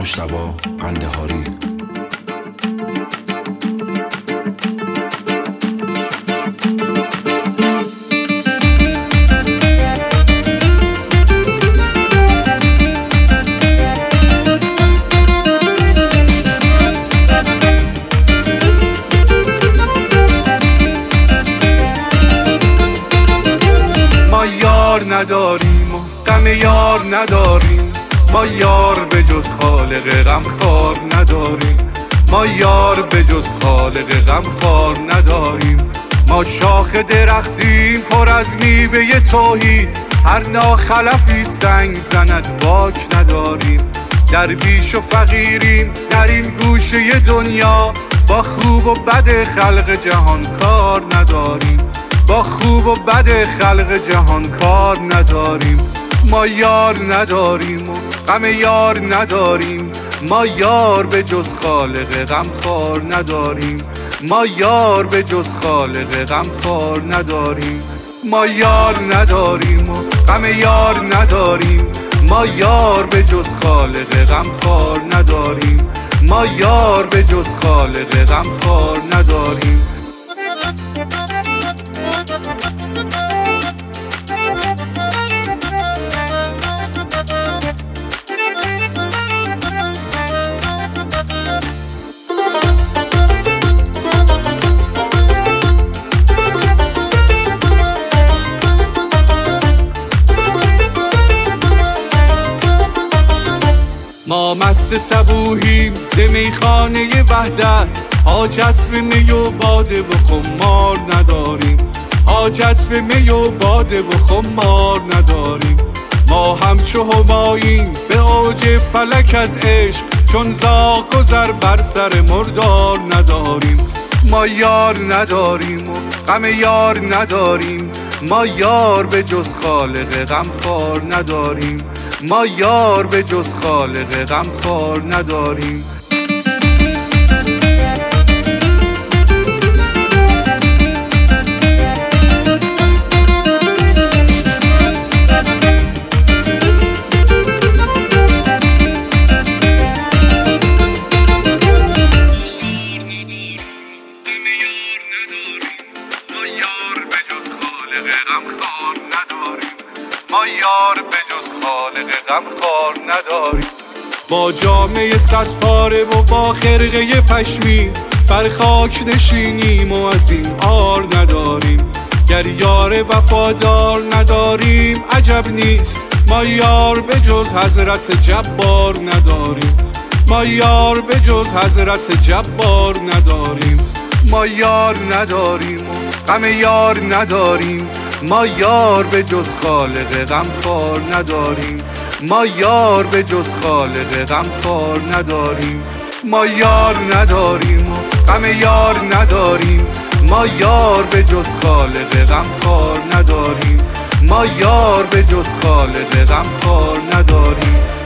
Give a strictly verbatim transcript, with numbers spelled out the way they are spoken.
مجتبی قندهاری. ما یار نداریم و غم یار نداریم، ما یار به جز خالق غمخوار نداریم، ما یار به جز خالق غمخوار نداریم. ما شاخ درختیم پر از میوه توحید، هر ناخلفی سنگ زند باک نداریم. درویش و فقیریم در این گوشه دنیا، با خوب و بد خلق جهان کار نداریم، با خوب و بد خلق جهان کار نداریم. ما یار نداریم و غم یار نداریم، ما یار به جز خالق غمخوار نداریم، ما یار به جز خالق غمخوار نداریم. ما یار نداریم و غم یار نداریم، ما یار به جز خالق غمخوار نداریم، ما یار به جز خالق غمخوار نداریم. ما مست صبوحیم ز میخانه وحدت، حاجت به می و باده و خمار نداریم، حاجت به می و باده و خمار نداریم. ما همچو هماییم به اوج فلک از عشق، چون زاغ گذر بر سر مردار نداریم. ما یار نداریم و غم یار نداریم، ما یار به جز خالق غمخوار نداریم، ما یار به جز خالق غمخوار نداریم. ما یار به جز خالق غمخوار نداریم. با جامعه صد پاره و با خرقه پشمی، بر خاک نشینیم و از این عار نداریم. گر یار وفادار نداریم عجب نیست، ما یار به جز حضرت جبار نداریم، ما یار به جز حضرت جبار نداریم. ما یار نداریم و غم یار نداریم، ما یار به جز خالق غمخوار نداریم، ما یار به جز خالق غمخوار نداریم. ما یار نداریم و غم یار نداریم، ما یار به جز خالق غمخوار نداریم، ما یار به جز خالق غمخوار نداریم.